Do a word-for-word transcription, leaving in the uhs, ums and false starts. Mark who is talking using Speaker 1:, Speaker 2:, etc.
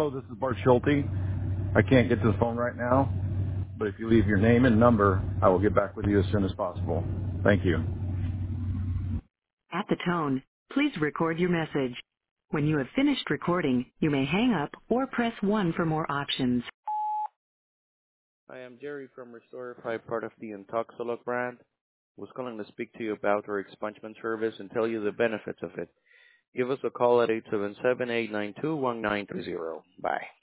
Speaker 1: Hello, this is Bart Schulte. I can't get to the phone right now, but if you leave your name and number, I will get back with you as soon as possible. Thank you.
Speaker 2: At the tone, please record your message. When you have finished recording, you may hang up or press one for more options.
Speaker 3: I am Jerry from Restorify, part of the Intoxilog brand. Was calling to speak to you about our expungement service and tell you the benefits of it. Give us a call at eight seven seven, eight nine two, one nine three zero. Bye.